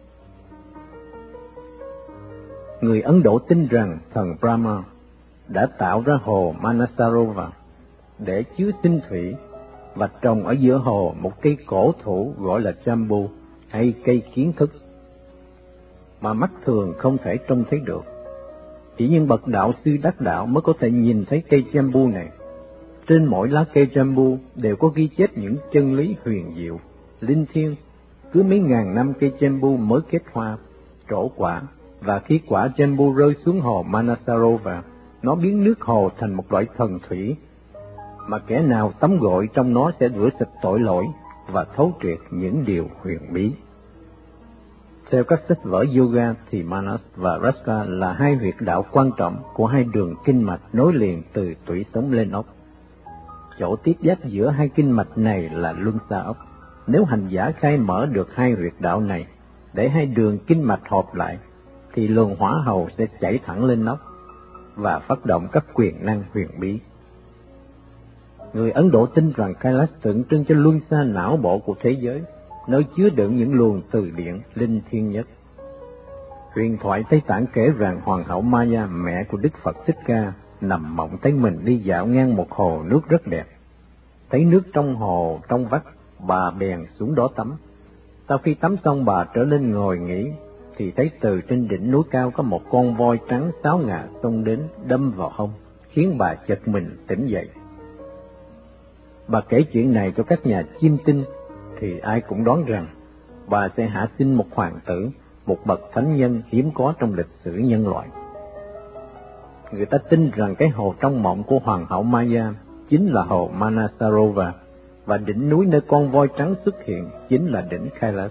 Người Ấn Độ tin rằng thần Brahma đã tạo ra hồ Manasarova để chứa sinh thủy và trồng ở giữa hồ một cây cổ thụ gọi là Jambu hay cây kiến thức, mà mắt thường không thể trông thấy được. Chỉ những bậc đạo sư đắc đạo mới có thể nhìn thấy cây Jambu này. Trên mỗi lá cây Jambu đều có ghi chép những chân lý huyền diệu, linh thiêng. Cứ mấy ngàn năm cây Jambu mới kết hoa, trổ quả, và khi quả Jambu rơi xuống hồ Manasarova, nó biến nước hồ thành một loại thần thủy, mà kẻ nào tắm gội trong nó sẽ rửa sạch tội lỗi và thấu triệt những điều huyền bí. Theo các sách vở yoga thì Manas và Raska là hai huyệt đạo quan trọng của hai đường kinh mạch nối liền từ tủy sống lên ốc. Chỗ tiếp giáp giữa hai kinh mạch này là luân xa ốc. Nếu hành giả khai mở được hai huyệt đạo này để hai đường kinh mạch hợp lại, thì luồng hỏa hầu sẽ chảy thẳng lên ốc và phát động các quyền năng huyền bí. Người Ấn Độ tin rằng Kailash tượng trưng cho luân xa não bộ của thế giới, nơi chứa đựng những luồng từ điển linh thiêng nhất. Huyền thoại Tây Tạng kể rằng Hoàng hậu Maya, mẹ của Đức Phật Thích Ca, nằm mộng thấy mình đi dạo ngang một hồ nước rất đẹp. Thấy nước trong hồ trong vắt, bà bèn xuống đó tắm. Sau khi tắm xong, bà trở lên ngồi nghỉ, thì thấy từ trên đỉnh núi cao có một con voi trắng sáo ngà xông đến đâm vào hông, khiến bà giật mình tỉnh dậy. bà kể chuyện này cho các nhà chiêm tinh, thì ai cũng đoán rằng bà sẽ hạ sinh một hoàng tử, một bậc thánh nhân hiếm có trong lịch sử nhân loại. Người ta tin rằng cái hồ trong mộng của hoàng hậu Maya chính là hồ Manasarova, và đỉnh núi nơi con voi trắng xuất hiện chính là đỉnh Kailash.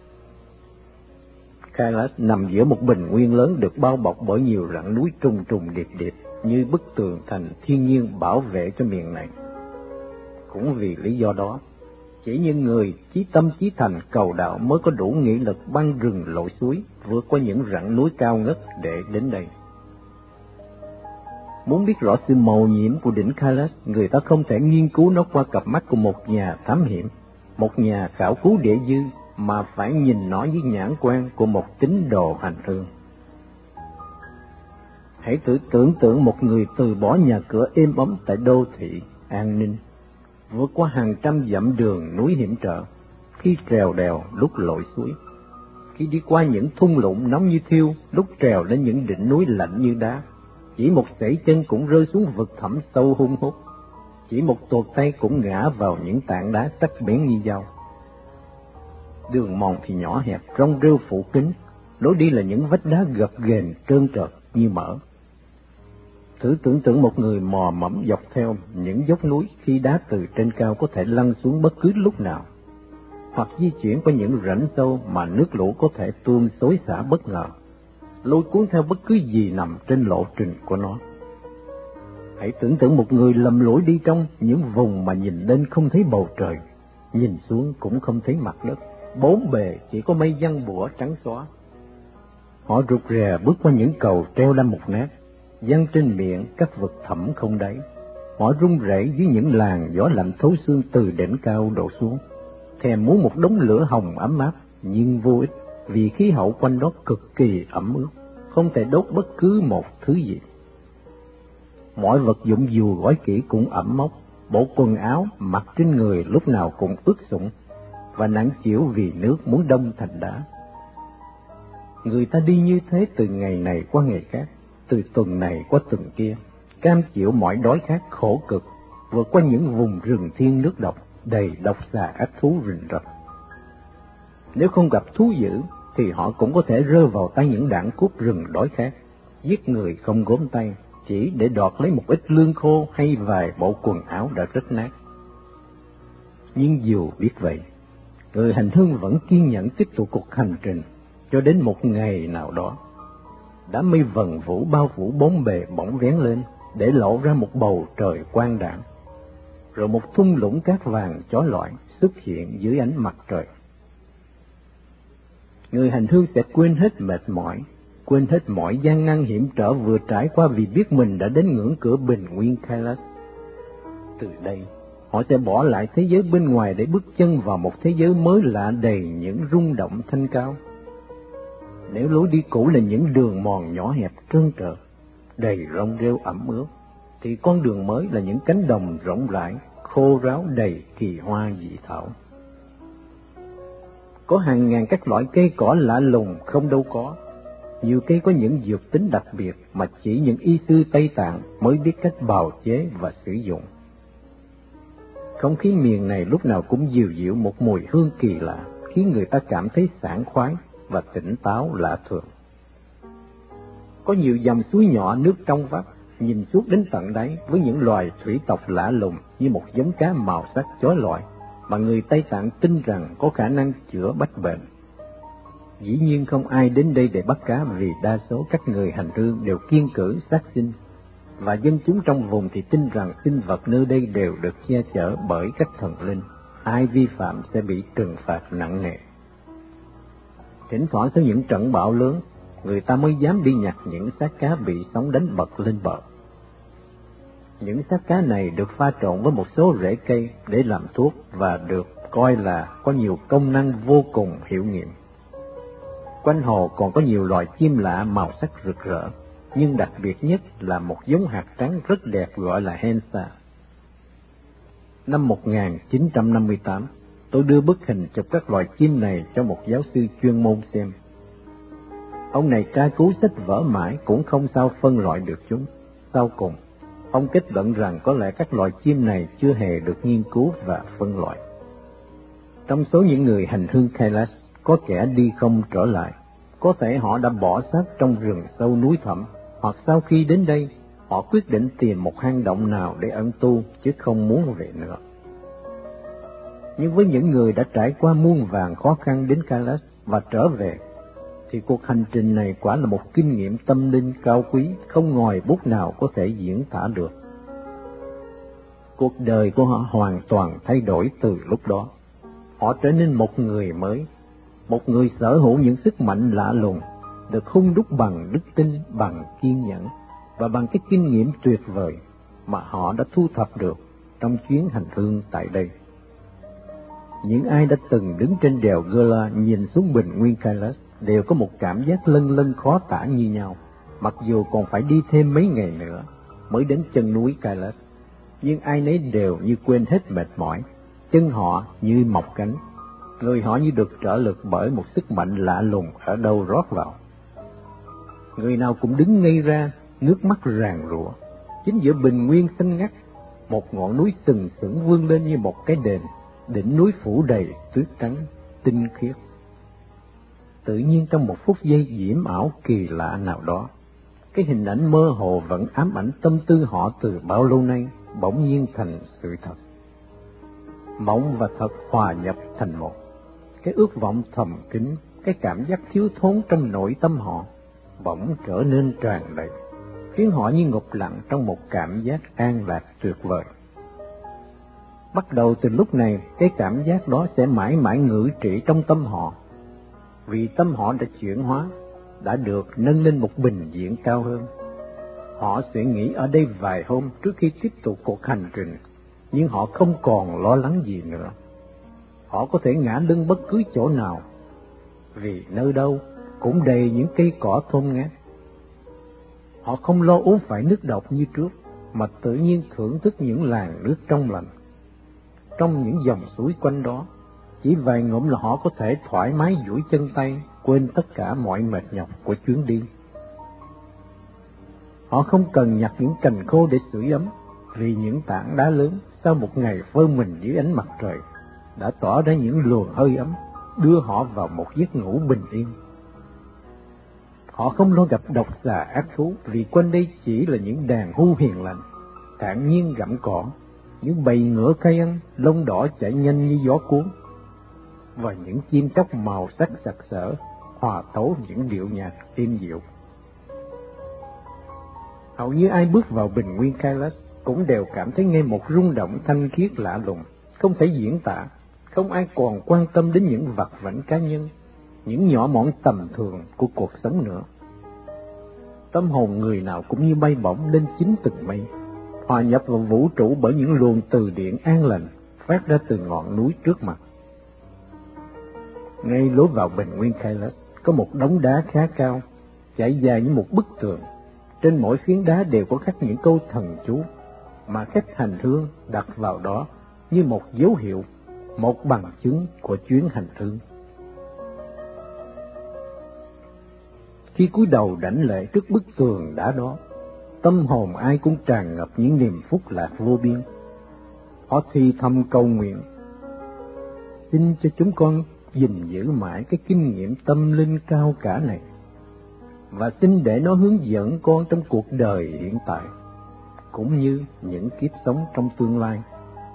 Kailash nằm giữa một bình nguyên lớn được bao bọc bởi nhiều rặng núi trùng trùng điệp điệp như bức tường thành thiên nhiên bảo vệ cho miền này. Cũng vì lý do đó, chỉ những người chí tâm chí thành cầu đạo mới có đủ nghị lực băng rừng lội suối, vượt qua những rặng núi cao ngất để đến đây. Muốn biết rõ sự mầu nhiệm của đỉnh Kailash, người ta không thể nghiên cứu nó qua cặp mắt của một nhà thám hiểm, một nhà khảo cứu địa dư, mà phải nhìn nó với nhãn quan của một tín đồ hành hương. Hãy thử tưởng tượng một người từ bỏ nhà cửa êm ấm tại đô thị an ninh, vượt qua hàng trăm dặm đường núi hiểm trở, khi trèo đèo lúc lội suối, khi đi qua những thung lũng nóng như thiêu lúc trèo lên những đỉnh núi lạnh như đá. Chỉ một sẩy chân cũng rơi xuống vực thẳm sâu hun hút, chỉ một tuột tay cũng ngã vào những tảng đá sắc bén như dao. Đường mòn thì nhỏ hẹp, rong rêu phủ kín, lối đi là những vách đá gập ghềnh trơn trượt như mỡ. Thử tưởng tượng một người mò mẫm dọc theo những dốc núi khi đá từ trên cao có thể lăn xuống bất cứ lúc nào, hoặc di chuyển qua những rãnh sâu mà nước lũ có thể tuôn xối xả bất ngờ, lôi cuốn theo bất cứ gì nằm trên lộ trình của nó. Hãy tưởng tượng một người lầm lũi đi trong những vùng mà nhìn lên không thấy bầu trời, nhìn xuống cũng không thấy mặt đất, bốn bề chỉ có mây giăng bủa trắng xóa. Họ rụt rè bước qua những cầu treo lên một nét, giăng trên miệng các vực thẳm không đáy. Họ run rẩy dưới những làn gió lạnh thấu xương từ đỉnh cao đổ xuống, thèm muốn một đống lửa hồng ấm áp, nhưng vô ích, vì khí hậu quanh đó cực kỳ ẩm ướt, không thể đốt bất cứ một thứ gì. Mọi vật dụng dù gói kỹ cũng ẩm mốc, bộ quần áo mặc trên người lúc nào cũng ướt sũng và nặng chịu vì nước muốn đông thành đá. Người ta đi như thế từ ngày này qua ngày khác, từ tuần này qua tuần kia, cam chịu mọi đói khát khổ cực, vượt qua những vùng rừng thiên nước độc đầy độc xà ác thú rình rập. Nếu không gặp thú dữ thì họ cũng có thể rơi vào tay những đảng cướp rừng đói khát, giết người không gốm tay, chỉ để đoạt lấy một ít lương khô hay vài bộ quần áo đã rách nát. Nhưng dù biết vậy, người hành hương vẫn kiên nhẫn tiếp tục cuộc hành trình, cho đến một ngày nào đó, đám mây vần vũ bao phủ bốn bề bỗng vén lên, để lộ ra một bầu trời quang đãng, rồi một thung lũng cát vàng chói lọi xuất hiện dưới ánh mặt trời. Người hành hương sẽ quên hết mệt mỏi, quên hết mọi gian nan hiểm trở vừa trải qua, vì biết mình đã đến ngưỡng cửa bình nguyên Kailash. Từ đây, họ sẽ bỏ lại thế giới bên ngoài để bước chân vào một thế giới mới lạ đầy những rung động thanh cao. Nếu lối đi cũ là những đường mòn nhỏ hẹp trơn trượt, đầy rong rêu ẩm ướt, thì con đường mới là những cánh đồng rộng rãi, khô ráo đầy kỳ hoa dị thảo. Có hàng ngàn các loại cây cỏ lạ lùng không đâu có. Nhiều cây có những dược tính đặc biệt mà chỉ những y sư Tây Tạng mới biết cách bào chế và sử dụng. Không khí miền này lúc nào cũng dịu dịu một mùi hương kỳ lạ, khiến người ta cảm thấy sảng khoái và tỉnh táo lạ thường. Có nhiều dòng suối nhỏ nước trong vắt, nhìn suốt đến tận đáy, với những loài thủy tộc lạ lùng như một giống cá màu sắc chói lọi mà người Tây Tạng tin rằng có khả năng chữa bách bệnh. Dĩ nhiên không ai đến đây để bắt cá, vì đa số các người hành hương đều kiêng cữ sát sinh, và dân chúng trong vùng thì tin rằng sinh vật nơi đây đều được che chở bởi các thần linh, ai vi phạm sẽ bị trừng phạt nặng nề. Thỉnh thoảng sau những trận bão lớn, người ta mới dám đi nhặt những xác cá bị sóng đánh bật lên bờ. Những xác cá này được pha trộn với một số rễ cây để làm thuốc và được coi là có nhiều công năng vô cùng hiệu nghiệm. Quanh hồ còn có nhiều loài chim lạ màu sắc rực rỡ, nhưng đặc biệt nhất là một giống hạt trắng rất đẹp gọi là hensa. Năm một nghìn chín trăm năm mươi tám, tôi đưa bức hình chụp các loài chim này cho một giáo sư chuyên môn xem. Ông này tra cứu sách vở mãi cũng không sao phân loại được chúng. Sau cùng, Ông kết luận rằng có lẽ các loài chim này chưa hề được nghiên cứu và phân loại. Trong số những người hành hương Kailash, có kẻ đi không trở lại. Có thể họ đã bỏ xác trong rừng sâu núi thẳm, hoặc sau khi đến đây, họ quyết định tìm một hang động nào để ẩn tu, chứ không muốn về nữa. Nhưng với những người đã trải qua muôn vàn khó khăn đến Kailash và trở về, thì cuộc hành trình này quả là một kinh nghiệm tâm linh cao quý, không ngòi bút nào có thể diễn tả được. Cuộc đời của họ hoàn toàn thay đổi từ lúc đó. Họ trở nên một người mới, một người sở hữu những sức mạnh lạ lùng, được hung đúc bằng đức tin, bằng kiên nhẫn và bằng cái kinh nghiệm tuyệt vời mà họ đã thu thập được trong chuyến hành hương tại đây. Những ai đã từng đứng trên đèo Gola nhìn xuống bình nguyên Kailash đều có một cảm giác lâng lâng khó tả như nhau, mặc dù còn phải đi thêm mấy ngày nữa mới đến chân núi Kailash. Nhưng ai nấy đều như quên hết mệt mỏi, chân họ như mọc cánh, người họ như được trợ lực bởi một sức mạnh lạ lùng ở đâu rót vào. Người nào cũng đứng ngây ra, nước mắt ràn rụa. Chính giữa bình nguyên xanh ngắt, một ngọn núi sừng sững vươn lên như một cái đền, đỉnh núi phủ đầy tuyết trắng tinh khiết. Tự nhiên trong một phút giây diễm ảo kỳ lạ nào đó, cái hình ảnh mơ hồ vẫn ám ảnh tâm tư họ từ bao lâu nay bỗng nhiên thành sự thật. Mộng và thật hòa nhập thành một. Cái ước vọng thầm kín, cái cảm giác thiếu thốn trong nội tâm họ bỗng trở nên tràn đầy, khiến họ như ngục lặng trong một cảm giác an lạc tuyệt vời. Bắt đầu từ lúc này, cái cảm giác đó sẽ mãi mãi ngự trị trong tâm họ, vì tâm họ đã chuyển hóa, đã được nâng lên một bình diện cao hơn. Họ sẽ nghỉ ở đây vài hôm trước khi tiếp tục cuộc hành trình, nhưng họ không còn lo lắng gì nữa. Họ có thể ngả lưng bất cứ chỗ nào, vì nơi đâu cũng đầy những cây cỏ thơm ngát. Họ không lo uống phải nước độc như trước, mà tự nhiên thưởng thức những làn nước trong lành. Trong những dòng suối quanh đó, chỉ vài ngụm là họ có thể thoải mái duỗi chân tay, quên tất cả mọi mệt nhọc của chuyến đi. Họ không cần nhặt những cành khô để sưởi ấm, vì những tảng đá lớn sau một ngày phơi mình dưới ánh mặt trời đã tỏa ra những luồng hơi ấm, đưa họ vào một giấc ngủ bình yên. Họ không lo gặp độc xà ác thú, vì quanh đây chỉ là những đàn hưu hiền lành, thản nhiên gặm cỏ, những bầy ngựa cây ăn, lông đỏ chạy nhanh như gió cuốn, và những chim chóc màu sắc sặc sỡ, hòa tấu những điệu nhạc êm dịu. Hầu như ai bước vào bình nguyên Kailash cũng đều cảm thấy nghe một rung động thanh khiết lạ lùng, không thể diễn tả. Không ai còn quan tâm đến những vặt vãnh cá nhân, những nhỏ mọn tầm thường của cuộc sống nữa. Tâm hồn người nào cũng như bay bổng lên chín tầng mây, hòa nhập vào vũ trụ bởi những luồng từ điện an lành phát ra từ ngọn núi trước mặt. Ngay lối vào bình nguyên Kailash có một đống đá khá cao, chạy dài như một bức tường. Trên mỗi phiến đá đều có khắc những câu thần chú mà khách hành hương đặt vào đó như một dấu hiệu, một bằng chứng của chuyến hành hương. Khi cúi đầu đảnh lễ trước bức tường đá đó, tâm hồn ai cũng tràn ngập những niềm phúc lạc vô biên. Họ thì thầm cầu nguyện: xin cho chúng con gìn giữ mãi cái kinh nghiệm tâm linh cao cả này, và xin để nó hướng dẫn con trong cuộc đời hiện tại, cũng như những kiếp sống trong tương lai.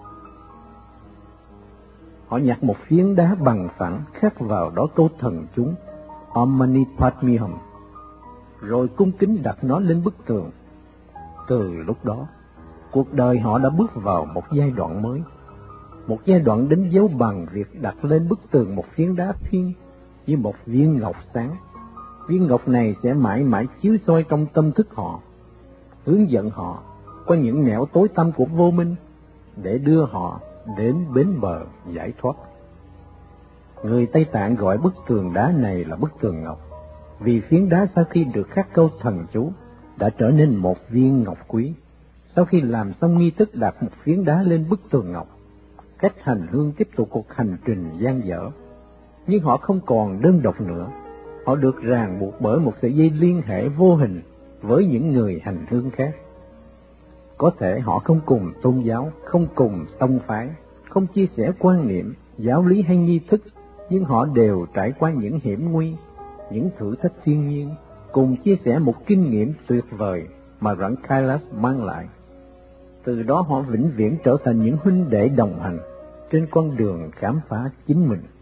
Họ nhặt một phiến đá bằng phẳng khắc vào đó câu thần chú Om Mani Padme Hum, rồi cung kính đặt nó lên bức tường. Từ lúc đó, cuộc đời họ đã bước vào một giai đoạn mới, một giai đoạn đánh dấu bằng việc đặt lên bức tường một phiến đá thiêng như một viên ngọc sáng. Viên ngọc này sẽ mãi mãi chiếu soi trong tâm thức họ, hướng dẫn họ qua những nẻo tối tăm của vô minh, để đưa họ đến bến bờ giải thoát. Người Tây Tạng gọi bức tường đá này là bức tường ngọc, vì phiến đá sau khi được khắc câu thần chú đã trở nên một viên ngọc quý. Sau khi làm xong nghi thức đặt một phiến đá lên bức tường ngọc, khách hành hương tiếp tục cuộc hành trình dang dở. Nhưng họ không còn đơn độc nữa, họ được ràng buộc bởi một sợi dây liên hệ vô hình với những người hành hương khác. Có thể họ không cùng tôn giáo, không cùng tông phái, không chia sẻ quan niệm, giáo lý hay nghi thức, nhưng họ đều trải qua những hiểm nguy, những thử thách thiên nhiên, cùng chia sẻ một kinh nghiệm tuyệt vời mà rặng Kailash mang lại. Từ đó họ vĩnh viễn trở thành những huynh đệ đồng hành trên con đường khám phá chính mình.